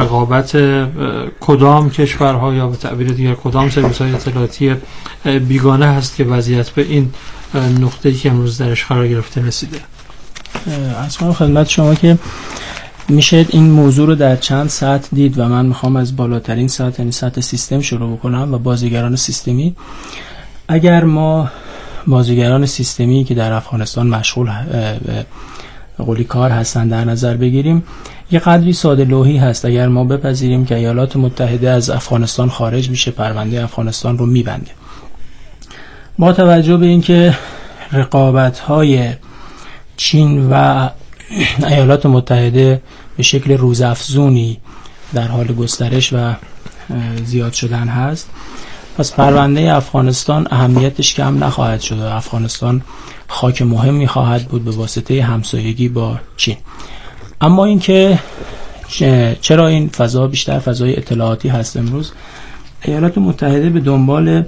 رقابت کدام کشورها یا به تعبیر دیگر کدام سرویس‌های اطلاعاتی بیگانه هست که وضعیت به این نقطه‌ای که امروز درش قرار گرفته رسیده؟ از من خدمت شما که میشه این موضوع رو در چند سطح دید و من میخوام از بالاترین سطح، یعنی سطح سیستم شروع بکنم و بازیگران سیستمی. اگر ما بازیگران سیستمی که در افغانستان مشغول به قولی کار هستن در نظر بگیریم، یه قدری ساده لوحی هست. اگر ما بپذیریم که ایالات متحده از افغانستان خارج میشه، پرونده افغانستان رو میبنده. با توجه به اینکه رقابت‌های چین و ایالات متحده به شکل روزافزونی در حال گسترش و زیاد شدن هست، پس پرونده افغانستان اهمیتش کم نخواهد شد و افغانستان خاک مهمی خواهد بود به واسطه همسایگی با چین. اما اینکه چرا این فضا بیشتر فضای اطلاعاتی هست امروز، ایالات متحده به دنبال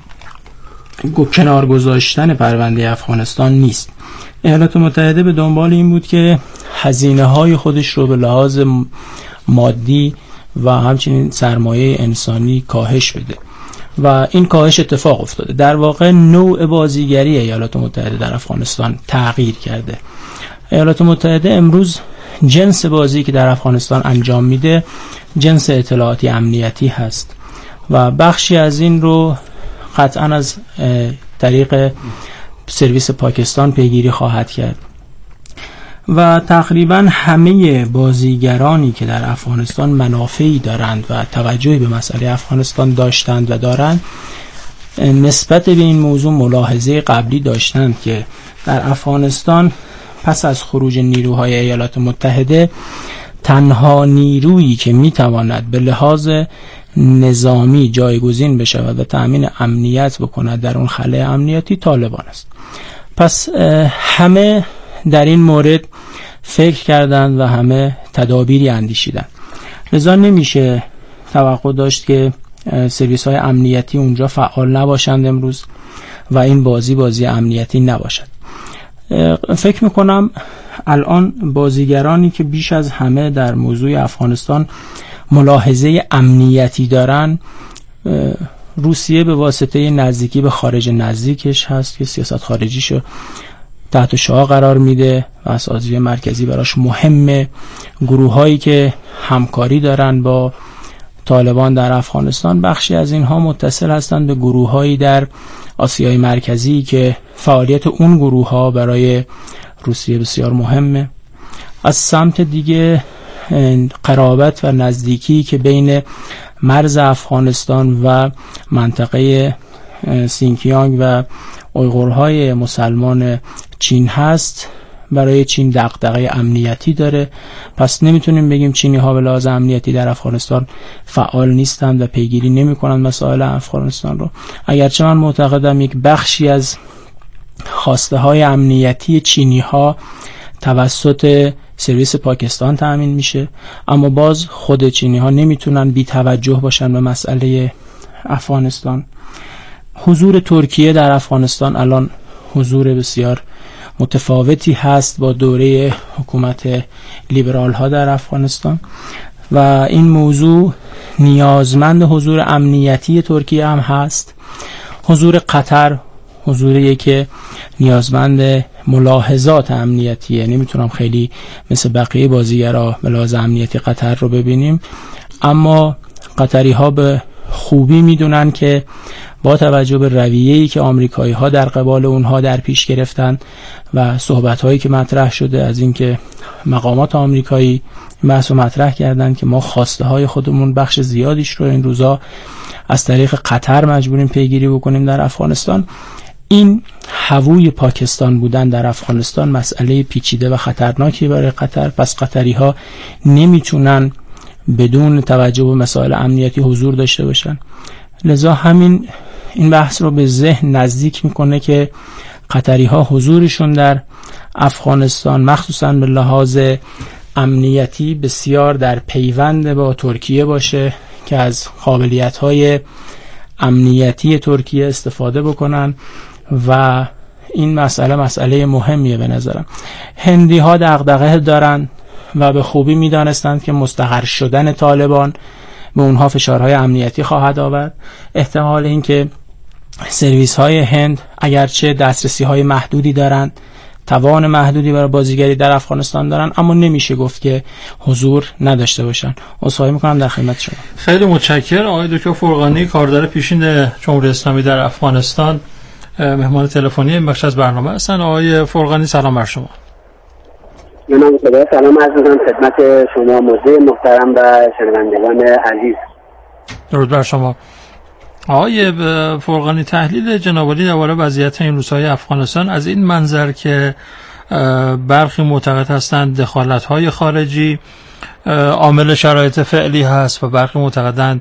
کنار گذاشتن پرونده افغانستان نیست. ایالات متحده به دنبال این بود که هزینه‌های خودش رو به لحاظ مادی و همچنین سرمایه انسانی کاهش بده و این کاهش اتفاق افتاده. در واقع نوع بازیگری ایالات متحده در افغانستان تغییر کرده. ایالات متحده امروز جنس بازی که در افغانستان انجام میده جنس اطلاعاتی امنیتی هست و بخشی از این رو قطعا از طریق سرویس پاکستان پیگیری خواهد کرد و تقریبا همه بازیگرانی که در افغانستان منافعی دارند و توجهی به مسئله افغانستان داشتند و دارند نسبت به این موضوع ملاحظه قبلی داشتند که در افغانستان پس از خروج نیروهای ایالات متحده تنها نیرویی که میتواند به لحاظ نظامی جایگزین بشود و تأمین امنیت بکند در اون خلأ امنیتی طالبان است. پس همه در این مورد فکر کردند و همه تدابیری اندیشیدند. لذا نمیشه توقع داشت که سرویس های امنیتی اونجا فعال نباشند امروز و این بازی امنیتی نباشد. فکر میکنم الان بازیگرانی که بیش از همه در موضوع افغانستان ملاحظه امنیتی دارن، روسیه به واسطه نزدیکی به خارج نزدیکش هست که سیاست خارجیشو تحت شعاع قرار میده و اساسیه مرکزی براش مهمه. گروهایی که همکاری دارن با طالبان در افغانستان، بخشی از اینها متصل هستند به گروهایی در آسیای مرکزی که فعالیت اون گروه‌ها برای روسیه بسیار مهمه. از سمت دیگه قرابت و نزدیکی که بین مرز افغانستان و منطقه سینکیانگ و اویغورهای مسلمان چین هست، برای چین دغدغه امنیتی داره. پس نمیتونیم بگیم چینی ها به لحاظ امنیتی در افغانستان فعال نیستند و پیگیری نمیکنند مسائل افغانستان رو. اگرچه من معتقدم یک بخشی از خواسته های امنیتی چینی ها توسط سرویس پاکستان تأمین میشه، اما باز خود چینی ها نمیتونن بی توجه باشن به مسئله افغانستان. حضور ترکیه در افغانستان الان حضور بسیار متفاوتی هست با دوره حکومت لیبرال ها در افغانستان و این موضوع نیازمند حضور امنیتی ترکیه هم هست. حضور قطر حضوریه که نیازمند ملاحظات امنیتیه. نمیتونم خیلی مثل بقیه بازیگرا به لحاظ امنیتی قطر رو ببینیم، اما قطری ها به خوبی میدونن که با توجه به رویه‌ای که آمریکایی ها در قبال اونها در پیش گرفتن و صحبت هایی که مطرح شده از اینکه مقامات آمریکایی بحث رو مطرح کردن که ما خواسته های خودمون بخش زیادیش رو این روزا از طریق قطر مجبوریم پیگیری بکنیم در افغانستان. این هووی پاکستان بودن در افغانستان مسئله پیچیده و خطرناکی برای قطر. پس قطری ها نمیتونن بدون توجه به مسائل امنیتی حضور داشته باشن. لذا این بحث رو به ذهن نزدیک میکنه که قطری ها حضورشون در افغانستان مخصوصا به لحاظ امنیتی بسیار در پیوند با ترکیه باشه که از قابلیت های امنیتی ترکیه استفاده بکنن و این مسئله مهمیه به نظرم. هندی ها دغدغه دارن و به خوبی میدانستند که مستقر شدن طالبان به اونها فشارهای امنیتی خواهد آورد. احتمال اینکه سرویس های هند اگرچه دسترسی های محدودی دارند، توان محدودی برای بازیگری در افغانستان دارن، اما نمیشه گفت که حضور نداشته باشن. عذرخواهی میکنم در خدمت شما. خیلی متشکرم. آقای دکتر فرغانی، کاردار پیشین جمهوری اسلامی در افغانستان، مهمان تلفنی این بخش از برنامه هستن. آقای فرغانی سلام بر شما. منم سلام عرض می‌کنم خدمت شما مجری محترم و شنوندگان عزیز. درود بر شما. آقای فرغانی، تحلیل جناب عالی درباره وضعیت این روزهای افغانستان از این منظر که برخی معتقد هستند دخالت‌های خارجی عامل شرایط فعلی هست و برخی معتقدند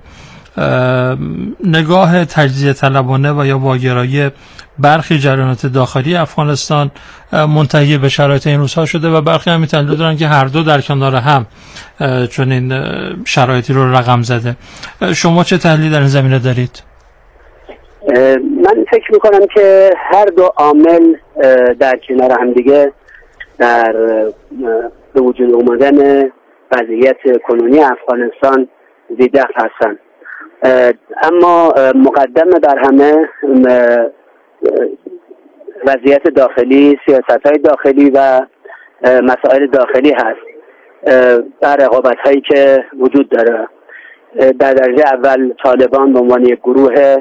نگاه تجزیه طلبانه و یا واگرایی برخی جریانات داخلی افغانستان منتهی به شرایط این روزها شده و برخی هم تحلیل دارن که هر دو در کنار هم چون این شرایطی رو رقم زده. شما چه تحلیلی در این زمینه دارید؟ من فکر میکنم که هر دو عامل در کنار هم دیگه در به وجود اومدن وضعیت کنونی افغانستان زیده هستند. اما مقدم بر همه وضعیت داخلی، سیاست‌های داخلی و مسائل داخلی هست و رقابت‌هایی که وجود داره. در درجه اول طالبان به عنوان یک گروه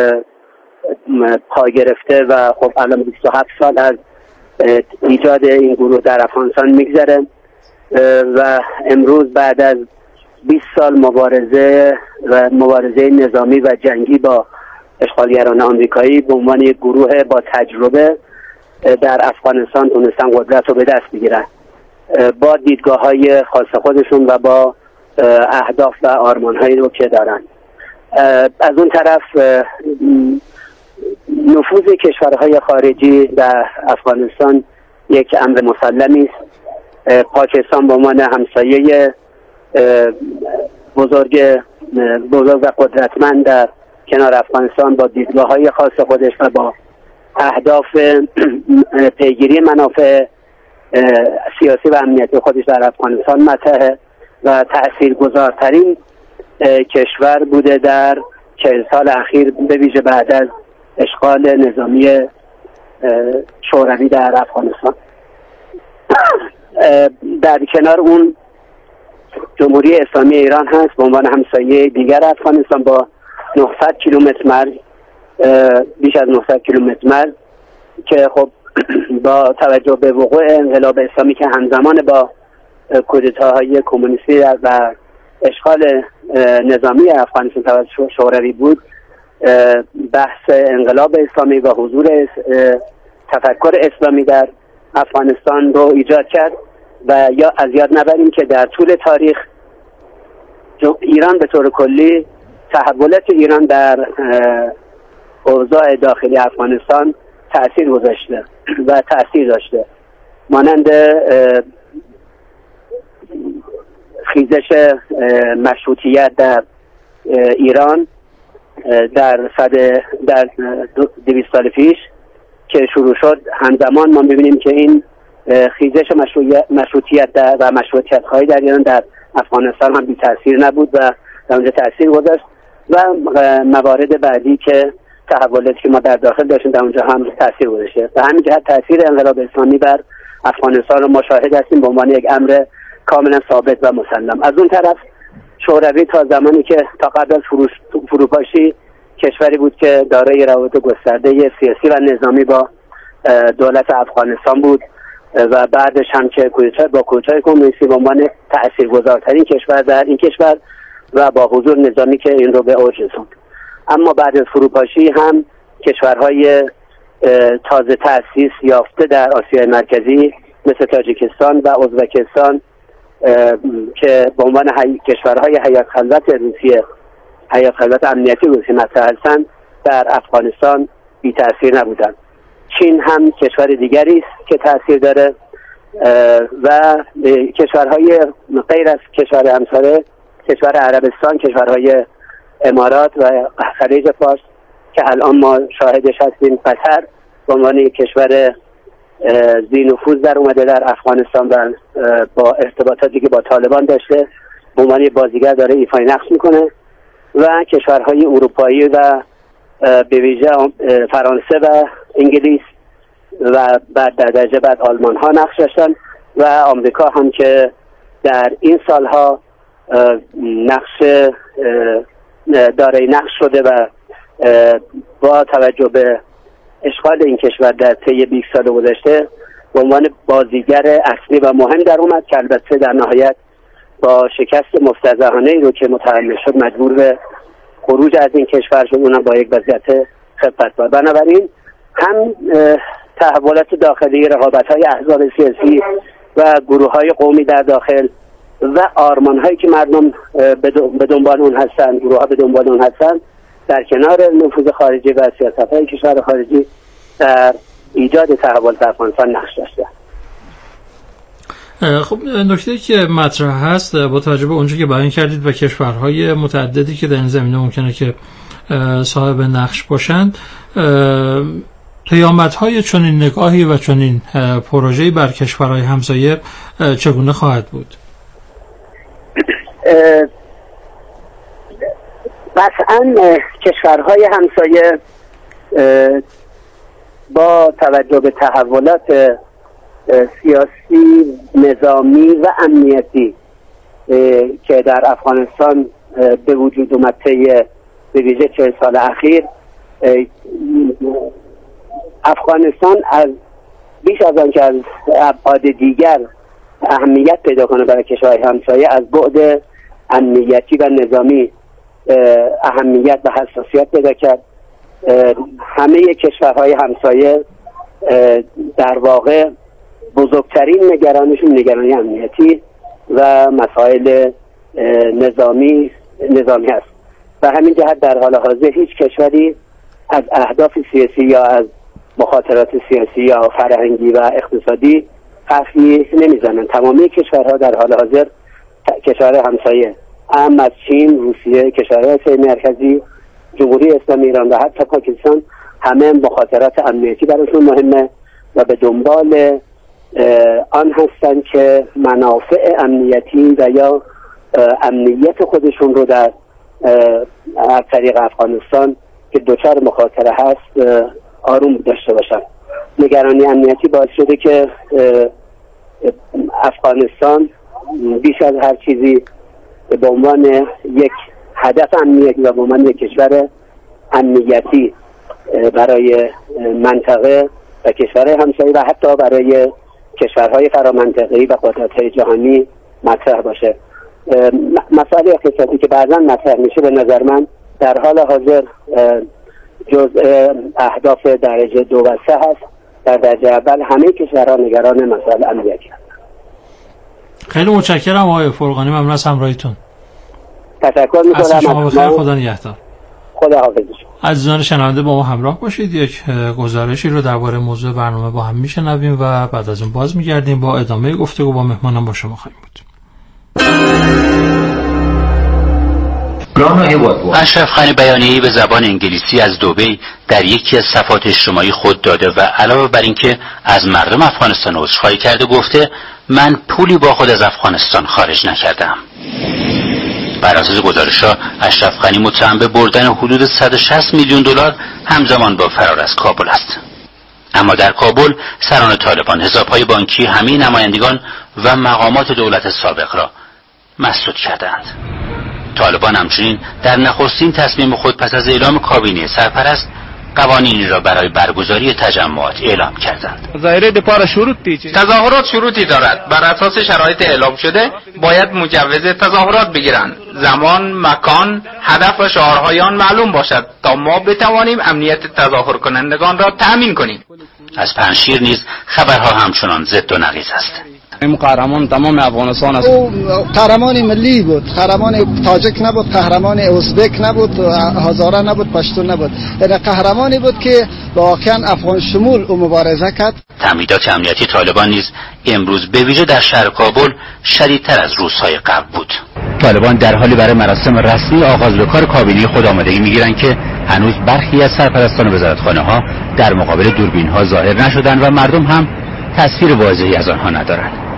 پا گرفته و خب الان 27 سال از ایجاد این گروه در افغانستان میگذره و امروز بعد از 20 سال مبارزه نظامی و جنگی با اشغالگران آمریکایی به عنوان یک گروه با تجربه در افغانستان تونستن قدرت رو به دست بگیرن با دیدگاه‌های خاص خودشون و با اهداف و آرمان‌هایی رو که دارن. از اون طرف نفوذ کشورهای خارجی در افغانستان یک امر مسلمی است. پاکستان به عنوان همسایه بزرگ و قدرتمند در کنار افغانستان با دیدگاه‌های خاص خودش و با اهداف پیگیری منافع سیاسی و امنیتی خودش در افغانستان مطرحه و تأثیرگذارترین کشور بوده در 40 سال اخیر، به ویژه بعد از اشغال نظامی شوروی در افغانستان. در کنار اون جمهوری اسلامی ایران هست به عنوان همسایه دیگر افغانستان با 900 کیلومتر مرز، بیش از 900 کیلومتر مرز، که خب با توجه به وقوع انقلاب اسلامی که همزمان با کودتاهای کمونیستی و اشغال نظامی افغانستان توسط شوروی بود، بحث انقلاب اسلامی و حضور تفکر اسلامی در افغانستان رو ایجاد کرد و یا از یاد نبریم که در طول تاریخ ایران به طور کلی تحولات ایران در اوضاع داخلی افغانستان تأثیر گذاشته و تأثیر داشته، مانند خیزش مشروطیت در ایران در 200 سال پیش که شروع شد. همزمان ما می‌بینیم که این خیزش مشروطیت و مشروطیت خواهی در ایران در افغانستان هم بی تأثیر نبود و در اونجا تأثیر گذاشت و موارد بعدی که تحولاتی که ما در داخل داشتیم در اونجا هم تأثیر گذاشته. به همین جهت تأثیر انقلاب اسلامی بر افغانستان رو ما شاهد هستیم به عنوان یک امر کاملا ثابت و مسلم. از اون طرف شوروی تا زمانی که تا قبل از فروپاشی کشوری بود که دارای روابط گسترده سیاسی و نظامی با دولت افغانستان بود و بعدش هم که با کودتای کمونیستی به عنوان تأثیرگذارترین کشور در این کشور و با حضور نظامی که این رو به اوج رسوند. اما بعد از فروپاشی هم کشورهای تازه تأسیس یافته در آسیای مرکزی مثل تاجیکستان و ازبکستان که به عنوان کشورهای حیات خلوت روسیه، حیات خلوت امنیتی روسیه مطرح هستند، در افغانستان بی تأثیر نبودند. چین هم کشور دیگری است که تأثیر داره و کشورهای غیر از کشور همسایه، کشور عربستان، کشورهای امارات و خلیج فارس که الان ما شاهدش هستیم، قطر به عنوان کشور ذی نفوذ در اومده در افغانستان و با ارتباطاتی که با طالبان داشته به عنوان بازیگر داره ایفای نقش میکنه و کشورهای اروپایی و به ویژه فرانسه و انگلیس و بعد در درجه بعد آلمان ها نقش داشتن و آمریکا هم که در این سالها دارای نقش شده و با توجه به اشغال این کشور در طی 20 سال گذشته به عنوان بازیگر اصلی و مهم در اومد که البته در نهایت با شکست مفتضحانه‌ای رو که متحمل شد مجبور به خروج از این کشور شد، اونم با یک وضعیت خفت‌بار. بنابراین هم تحولات داخلی، رقابت‌های احزاب سیاسی و گروه‌های قومی در داخل و آرمان‌هایی که مردم به دنبال اون هستن، گروه‌ها به دنبال اون هستن، در کنار نفوذ خارجی و سیاست‌های کشور خارجی در ایجاد تحول در افغانستان نقش داشته. خب نکته که مطرح هست با توجه به اونجا که بیان کردید و کشورهای متعددی که در این زمینه ممکنه که صاحب نقش باشند، پیامدهای چنین نگاهی و چنین پروژه‌ای بر کشورهای همسایه چگونه خواهد بود؟ قطعاً کشورهای همسایه با توجه به تحولات سیاسی، نظامی و امنیتی که در افغانستان به وجود اومد طی به ویژه 40 سال اخیر، افغانستان از بیش از آن که از ابعاد دیگر اهمیت پیدا کنه برای کشورهای همسایه، از بعد امنیتی و نظامی اهمیت و حساسیت پیدا کرد. همه کشورهای همسایه در واقع بزرگترین نگرانشون نگرانی امنیتی و مسائل نظامی هست و همین جهت در حال حاضر هیچ کشوری از اهداف سیاسی یا از مخاطرات سیاسی یا فرهنگی و اقتصادی حرفی نمیزنن. تمامی کشورها در حال حاضر، کشور همسایه هم از چین، روسیه، کشورهای آسیای مرکزی، جمهوری اسلامی ایران و حتی پاکستان، همه مخاطرات امنیتی براشون مهمه و به دنبال آن هستن که منافع امنیتی و یا امنیت خودشون رو در از طریق افغانستان که دوچار مخاطره هست آروم داشته باشن. نگرانی امنیتی باعث شده که افغانستان بیش از هر چیزی به عنوان یک هدف امنیتی و به عنوان یک کشور امنیتی برای منطقه و کشورهای همسایه و حتی برای کشورهای فرامنطقه‌ای و قدرت‌های جهانی مطرح باشه. مسائل اقتصادی که بعضا مطرح میشه به نظر من در حال حاضر جزء اهداف درجه 2 و 3 هست. در درجه اول همه کشورها نگران مسائل امنیتی هستند. خیلی متشکرم آقای فرقانی، ممنون از همراهیتون. تشکر می‌کنم. شما بخیر، خدا نگهدار. خدا حافظ. عزیزان شنونده با ما همراه باشید. یک گزارشی رو درباره موضوع برنامه با هم میشنویم و بعد از اون باز میگردیم با ادامه گفتگو با مهمانان با شما خواهیم بود. اشرف غنی بیانیه‌ای به زبان انگلیسی از دبی در یکی از صفحات اجتماعی خود داده و علاوه بر اینکه از مردم افغانستان عذرخواهی کرده گفته من پولی با خود از افغانستان خارج نکردم. بر اساس گزارش‌ها اشرف غنی متهم به بردن حدود 160 میلیون دلار همزمان با فرار از کابل است. اما در کابل سران طالبان حساب‌های بانکی همه نمایندگان و مقامات دولت سابق را مسدود کردند. طالبان همچنین در نخستین تصمیم خود پس از اعلام کابینه سرپرست قوانینی را برای برگزاری تجمعات اعلام کردند. تظاهرات شروطی دارد. بر اساس شرایط اعلام شده باید مجوز تظاهرات بگیرند. زمان، مکان، هدف و شعارهای آن معلوم باشد تا ما بتوانیم امنیت تظاهر کنندگان را تأمین کنیم. از پنجشیر نیز خبرها همچنان ضد و نقیض است. این قهرمان تمام افغانستان است. او قهرمان ملی بود، قهرمان تاجک نبود، قهرمان ازبک نبود، هزاره نبود، پشتون نبود. این قهرمانی بود که واقعا افغان شمول او مبارزه کرد. تمهیدات امنیتی طالبان نیز امروز به ویژه در شهر کابل شدیدتر از روزهای قبل بود. طالبان در حالی برای مراسم رسمی آغاز به کار کابینه خود آمادگی می‌گیرند که هنوز برخی از سرپرستان وزارتخانه‌ها در مقابل دوربین‌ها ظاهر نشدند و مردم هم تصویر واضحی از آنها ندارند.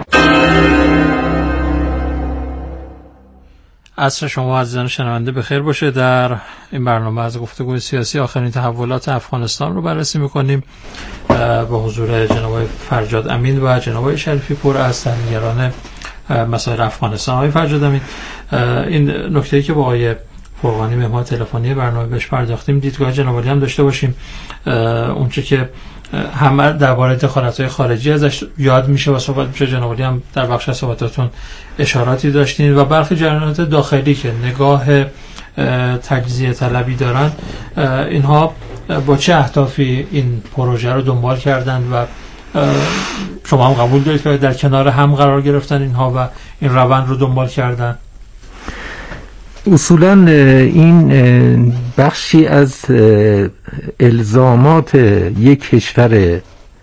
عصر شما عزیزان شنونده بخیر باشه. در این برنامه از گفتگوی سیاسی آخرین تحولات افغانستان رو بررسی می‌کنیم با حضور جناب فرجاد امین و جناب شریفی پور از تحلیلگران مسائل افغانستان. آقای فرجاد امین، این نکته‌ای که با آقای فرقانی مهمان تلفنی برنامه بهش پرداختیم، دیدگاه جناب عالی هم داشته باشیم. اونچه که همه درباره دخالت‌های خارجی ازش یاد میشه و صحبت میشه، جناب عالی هم در بخش از صحبتاتون اشاراتی داشتین و برخی جریانات داخلی که نگاه تجزیه طلبی دارن، اینها با چه اهدافی این پروژه رو دنبال کردند و شما هم قبول دارید که در کنار هم قرار گرفتن اینها و این روند رو دنبال کردن؟ اصولا این بخشی از الزامات یک کشور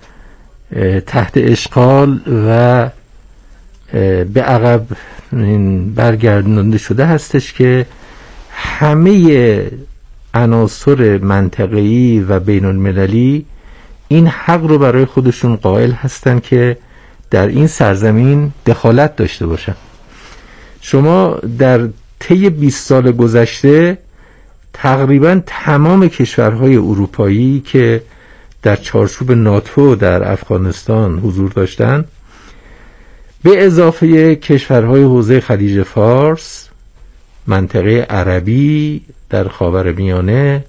تحت اشغال و به عقب برگردانده شده هستش که همه عناصر منطقه‌ای و بین المللی این حق رو برای خودشون قائل هستن که در این سرزمین دخالت داشته باشن. شما در طی 20 سال گذشته تقریبا تمام کشورهای اروپایی که در چارچوب ناتو در افغانستان حضور داشتند، به اضافه کشورهای حوزه خلیج فارس، منطقه عربی در خاورمیانه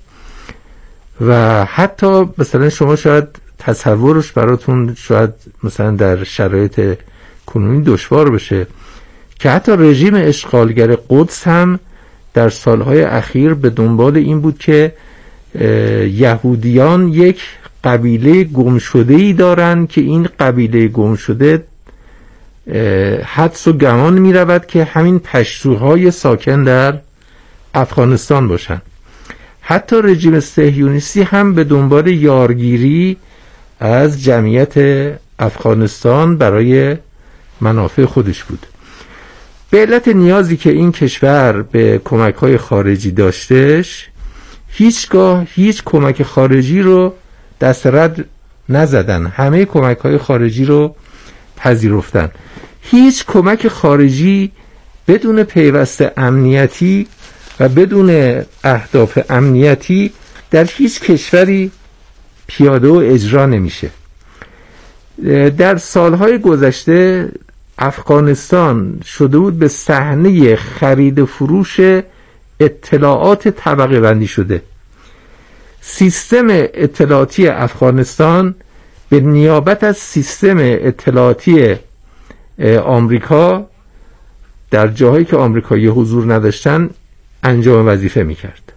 و حتی مثلا شما شاید تصورش براتون شاید مثلا در شرایط کنونی دشوار بشه که حتی رژیم اشغالگر قدس هم در سالهای اخیر به دنبال این بود که یهودیان یک قبیله گمشده‌ای دارن که این قبیله گمشده حدس و گمان می رود که همین پشتوهای ساکن در افغانستان باشن. حتی رژیم صهیونیستی هم به دنبال یارگیری از جمعیت افغانستان برای منافع خودش بود. به علت نیازی که این کشور به کمک‌های خارجی داشتش، هیچگاه هیچ کمک خارجی رو دست رد نزدن، همه کمک‌های خارجی رو پذیرفتن. هیچ کمک خارجی بدون پیوست امنیتی و بدون اهداف امنیتی در هیچ کشوری پیاده و اجرا نمیشه. در سالهای گذشته افغانستان شده بود به صحنه خرید و فروش اطلاعات طبقه بندی شده. سیستم اطلاعاتی افغانستان به نیابت از سیستم اطلاعاتی آمریکا در جاهایی که آمریکایی حضور نداشتن انجام وظیفه میکرد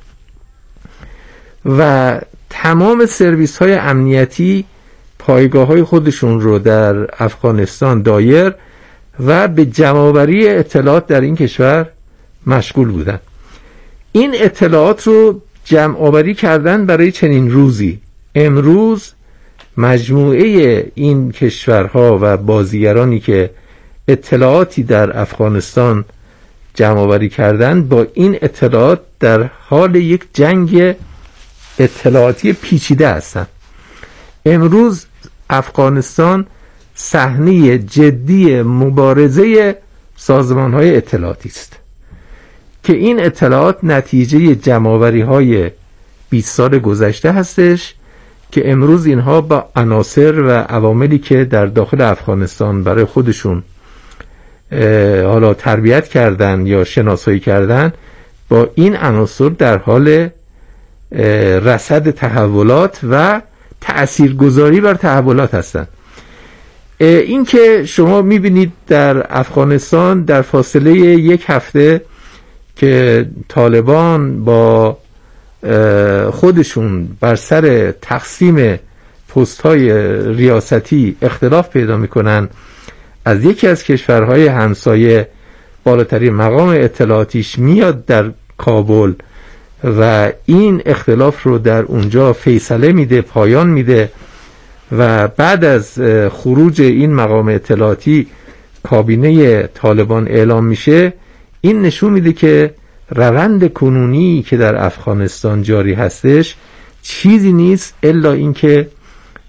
و تمام سرویس های امنیتی پایگاه های خودشون رو در افغانستان دایر و به جمع‌آوری اطلاعات در این کشور مشغول بودن. این اطلاعات رو جمع‌آوری کردن برای چنین روزی. امروز مجموعه این کشورها و بازیگرانی که اطلاعاتی در افغانستان جمع‌آوری کردن با این اطلاعات در حال یک جنگ اطلاعاتی پیچیده هستند. امروز افغانستان صحنه جدی مبارزه سازمان‌های اطلاعاتی است که این اطلاعات نتیجه جمع‌آوری‌های 20 سال گذشته هستش که امروز اینها با عناصر و عواملی که در داخل افغانستان برای خودشون حالا تربیت کردن یا شناسایی کردن، با این عناصر در حال رصد تحولات و تأثیرگذاری بر تحولات هستند. این که شما میبینید در افغانستان در فاصله یک هفته که طالبان با خودشون بر سر تقسیم پست‌های ریاستی اختلاف پیدا میکنن، از یکی از کشورهای همسایه بالاترین مقام اطلاعاتیش میاد در کابل و این اختلاف رو در اونجا فیصله میده، پایان میده و بعد از خروج این مقام اطلاعاتی کابینه طالبان اعلام میشه. این نشون میده که روند کنونی که در افغانستان جاری هستش چیزی نیست الا اینکه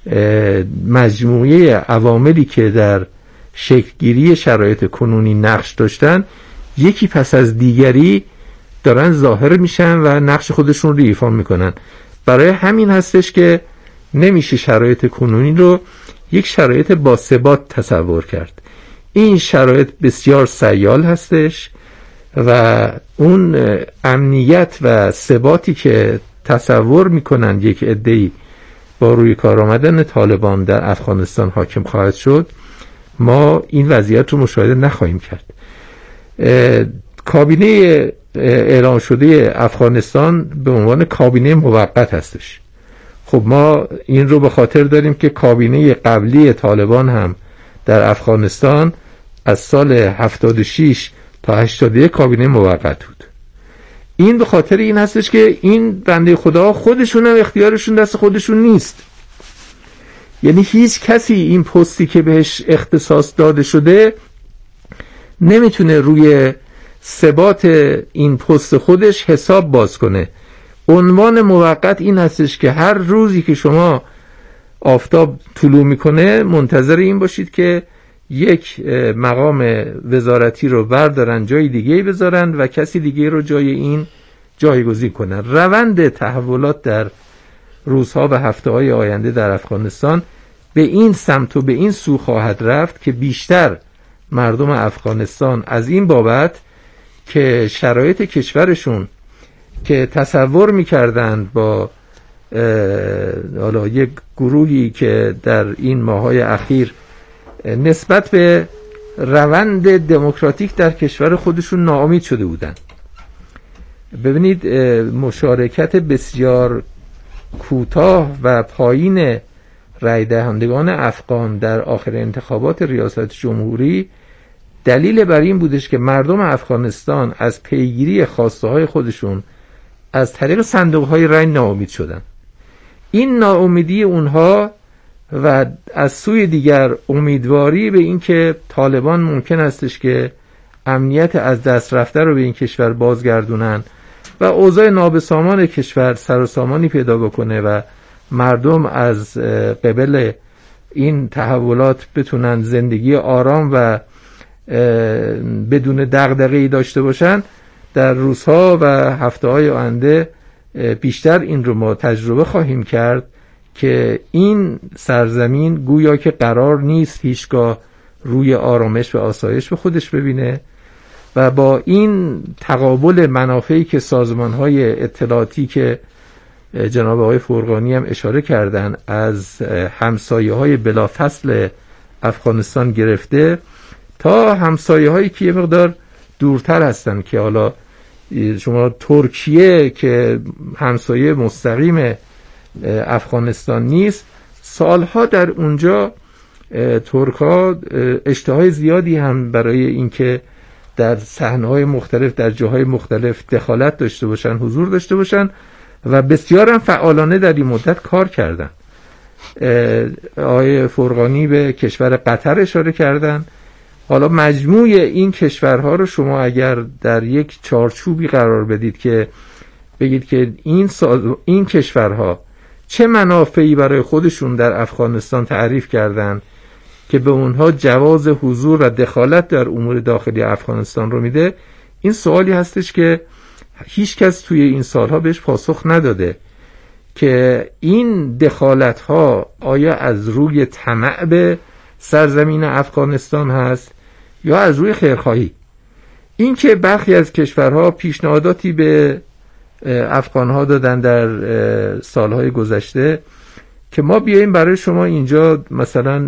مجموعه عواملی که در شکلگیری شرایط کنونی نقش داشتن یکی پس از دیگری دارن ظاهر میشن و نقش خودشون رو ایفا میکنن. برای همین هستش که نمیشه شرایط کنونی رو یک شرایط با ثبات تصور کرد. این شرایط بسیار سیال هستش و اون امنیت و ثباتی که تصور میکنن یک عده‌ای با روی کار آمدن طالبان در افغانستان حاکم خواهد شد، ما این وضعیت رو مشاهده نخواهیم کرد. کابینه اعلام شده افغانستان به عنوان کابینه موقت هستش. خب ما این رو به خاطر داریم که کابینه قبلی طالبان هم در افغانستان از سال 76 تا 81 کابینه موقت بود. این به خاطر این هستش که این بنده خدا خودشون هم اختیارشون دست خودشون نیست. یعنی هیچ کسی این پستی که بهش اختصاص داده شده نمیتونه روی ثبات این پست خودش حساب باز کنه. عنوان موقت این هستش که هر روزی که شما آفتاب طلوع میکنه منتظر این باشید که یک مقام وزارتی رو بردارن جای دیگه بذارن و کسی دیگه رو جای این جایگزین کنن. روند تحولات در روزها و هفته‌های آینده در افغانستان به این سمت و به این سو خواهد رفت که بیشتر مردم افغانستان از این بابت که شرایط کشورشون که تصور می‌کردند با حالا یک گروهی که در این ماه‌های اخیر نسبت به روند دموکراتیک در کشور خودشون ناامید شده بودند. ببینید مشارکت بسیار کوتاه و پایین رای دهندگان افغان در آخر انتخابات ریاست جمهوری دلیل بر این بودش که مردم افغانستان از پیگیری خواسته های خودشون از طریق صندوق های رای ناامید شدن. این ناامیدی اونها و از سوی دیگر امیدواری به این که طالبان ممکن استش که امنیت از دست رفته رو به این کشور بازگردونن و اوضاع نابسامان کشور سر و سامانی پیدا بکنه و مردم از قبل این تحولات بتونن زندگی آرام و بدون دغدغه‌ای داشته باشن، در روزها و هفته‌های آینده بیشتر این رو ما تجربه خواهیم کرد که این سرزمین گویا که قرار نیست هیچگاه روی آرامش و آسایش به خودش ببینه و با این تقابل منافعی که سازمان‌های اطلاعاتی که جناب آقای فرقانی هم اشاره کردن از همسایه‌های بلافصل افغانستان گرفته تا همسایه‌هایی که یه مقدار دورتر هستن که حالا شما ترکیه که همسایه مستقیم افغانستان نیست، سالها در اونجا ترک‌ها اشتهای زیادی هم برای اینکه در صحنه‌های مختلف در جاهای مختلف دخالت داشته باشن، حضور داشته باشن و بسیار هم فعالانه در این مدت کار کردن. آقای فرقانی به کشور قطر اشاره کردن. حالا مجموع این کشورها رو شما اگر در یک چارچوبی قرار بدید که بگید که این کشورها چه منافعی برای خودشون در افغانستان تعریف کردن که به اونها جواز حضور و دخالت در امور داخلی افغانستان رو میده، این سوالی هستش که هیچ کس توی این سالها بهش پاسخ نداده که این دخالت ها آیا از روی طمع به سرزمین افغانستان هست یا از روی خیرخواهی. این که برخی از کشورها پیشنهاداتی به افغانها دادن در سالهای گذشته که ما بیاییم برای شما اینجا مثلا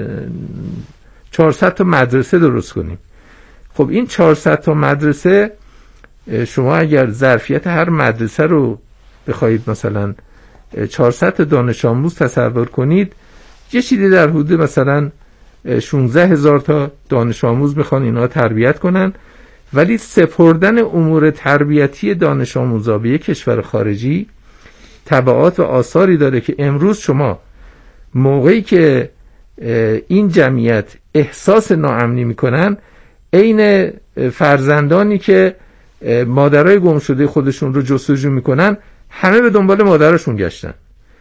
400 تا مدرسه درست کنیم. خب این 400 تا مدرسه شما اگر ظرفیت هر مدرسه رو بخواید مثلا 400 تا دانش آموز تصور کنید، یه چیزی در حدود مثلا 16,000 تا دانش آموز میخوان اینا تربیت کنن، ولی سپردن امور تربیتی دانش آموزا به یک کشور خارجی تبعات و آثاری داره که امروز شما موقعی که این جمعیت احساس ناامنی میکنن، عین فرزندانی که مادرای گم شده خودشون رو جستجو میکنن همه به دنبال مادرشون گشتن.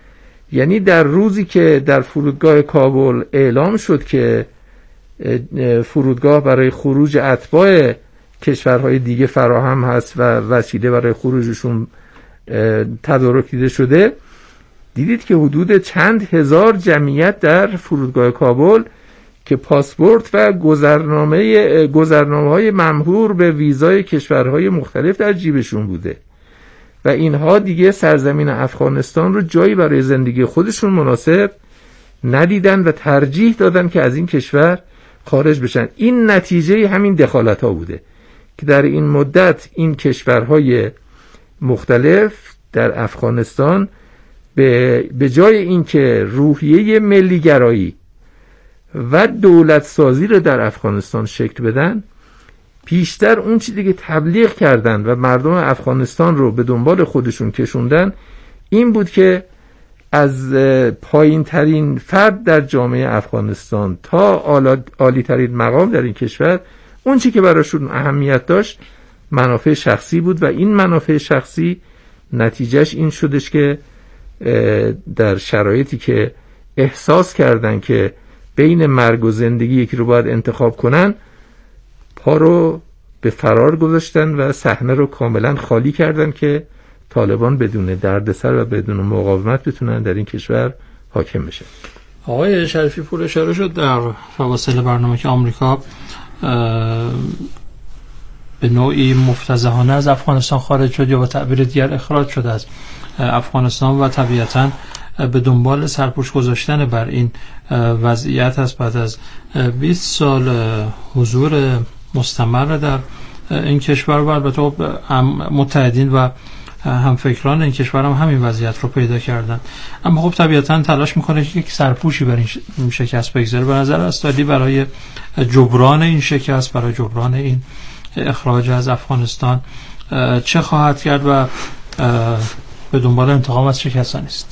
یعنی در روزی که در فرودگاه کابل اعلام شد که فرودگاه برای خروج اتباع کشورهای دیگه فراهم هست و وسیله برای خروجشون تدارک دیده شده، دیدید که حدود چند هزار جمعیت در فرودگاه کابل که پاسپورت و گذرنامه‌های ممحور به ویزای کشورهای مختلف در جیبشون بوده و اینها دیگه سرزمین افغانستان رو جایی برای زندگی خودشون مناسب ندیدن و ترجیح دادن که از این کشور خارج بشن. این نتیجه همین دخالت ها بوده که در این مدت این کشورهای مختلف در افغانستان به جای اینکه روحیه ملیگرایی و دولت سازی رو در افغانستان شکل بدن، بیشتر اون چیزی که تبلیغ کردن و مردم افغانستان رو به دنبال خودشون کشوندن این بود که از پایین ترین فرد در جامعه افغانستان تا عالی ترین مقام در این کشور اون چیزی که براشون اهمیت داشت منافع شخصی بود و این منافع شخصی نتیجهش این شدش که در شرایطی که احساس کردن که بین مرگ و زندگی یکی رو باید انتخاب کنن، پا رو به فرار گذاشتن و صحنه رو کاملا خالی کردن که طالبان بدون دردسر و بدون مقاومت بتونن در این کشور حاکم بشن. آقای شریفی پور اشاره شد در فواصل برنامه که آمریکا به نوعی مفتضحانه از افغانستان خارج شد یا به تعبیر دیگر اخراج شد از افغانستان و طبیعتاً به دنبال سرپوش گذاشتن بر این وضعیت است. بعد از 20 سال حضور مستمر در این کشور و البته متحدین و همفکران این کشور هم همین وضعیت رو پیدا کردن، اما خب طبیعتاً تلاش میکنه که یک سرپوشی بر این شکست بگذاره. به نظر استادی برای جبران این شکست، برای جبران این اخراج از افغانستان چه خواهد کرد و به دنبال انتقام از چه کسانی است؟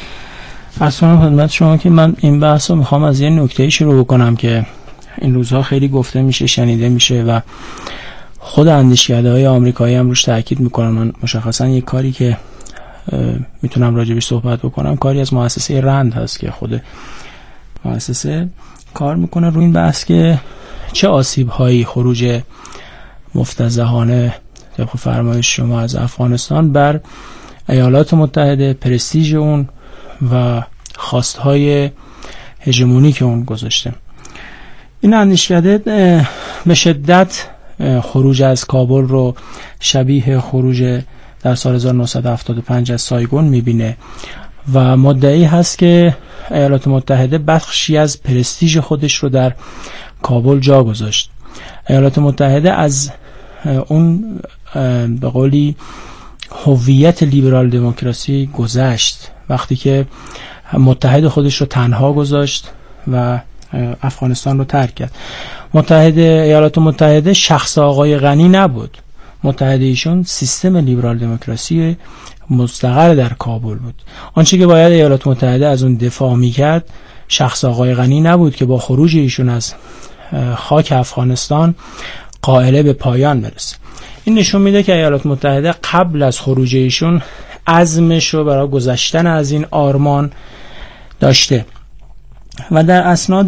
اصلا خدمت شما که من این بحث رو میخوام از یه نکته شروع بکنم که این روزها خیلی گفته میشه، شنیده میشه و خود اندیشکده‌های آمریکایی هم روش تاکید میکنن. من مشخصا یک کاری که میتونم راجبش صحبت بکنم کاری از مؤسسه رند هست که خود مؤسسه کار میکنه روی این بحث که چه آسیب‌هایی خروج مفتضحانه طبق فرمایش شما از افغانستان بر ایالات متحده، پرستیژ اون و خواستهای هژمونیک اون گذاشته. این اندیشکده به شدت خروج از کابل رو شبیه خروج در سال 1975 از سایگون میبینه و مدعی هست که ایالات متحده بخشی از پرستیژ خودش رو در کابل جا گذاشت. ایالات متحده از اون به قولی هویت لیبرال دموکراسی گذشت وقتی که متحد خودش رو تنها گذاشت و افغانستان رو ترک کرد. ایالات متحده شخص آقای غنی نبود، متحد ایشون سیستم لیبرال دموکراسی مستقر در کابل بود. آنچه که باید ایالات متحده از اون دفاع میکرد شخص آقای غنی نبود که با خروج ایشون از خاک افغانستان قائله به پایان برسه. این نشون میده که ایالات متحده قبل از خروج ایشون عزمش رو برای گذشتن از این آرمان داشته و در اسناد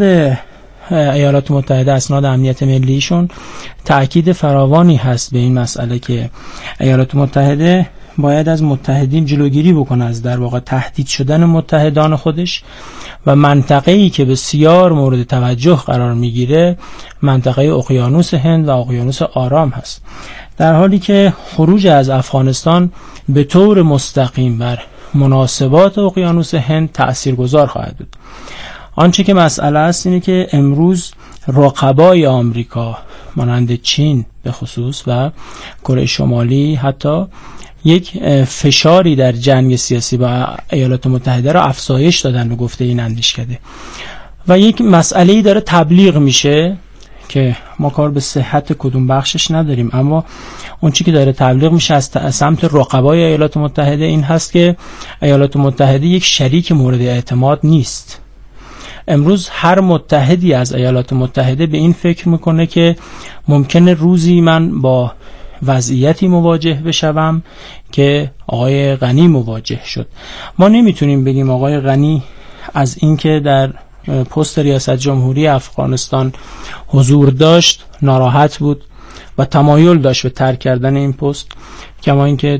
ایالات متحده، اسناد امنیت ملیشون تأکید فراوانی هست به این مسئله که ایالات متحده باید از متحدین جلوگیری بکنه، از در واقع تهدید شدن متحدان خودش و منطقه‌ای که بسیار مورد توجه قرار میگیره منطقه اقیانوس هند و اقیانوس آرام هست، در حالی که خروج از افغانستان به طور مستقیم بر مناسبات اقیانوس هند تأثیرگذار خواهد بود. آنچه که مسئله است اینه که امروز رقبای آمریکا مانند چین به خصوص و کره شمالی حتی یک فشاری در جنگ سیاسی با ایالات متحده را افزایش دادن به گفته این اندیشکده و یک مسئله‌ای داره تبلیغ میشه که ما کار به صحت کدوم بخشش نداریم، اما اون چیزی که داره تبلیغ میشه از سمت رقبای ایالات متحده این هست که ایالات متحده یک شریک مورد اعتماد نیست. امروز هر متحدی از ایالات متحده به این فکر میکنه که ممکنه روزی من با وضعیتی مواجه بشوم که آقای غنی مواجه شد. ما نمیتونیم بگیم آقای غنی از اینکه در پست ریاست جمهوری افغانستان حضور داشت ناراحت بود و تمایل داشت به ترک کردن این پست، کما اینکه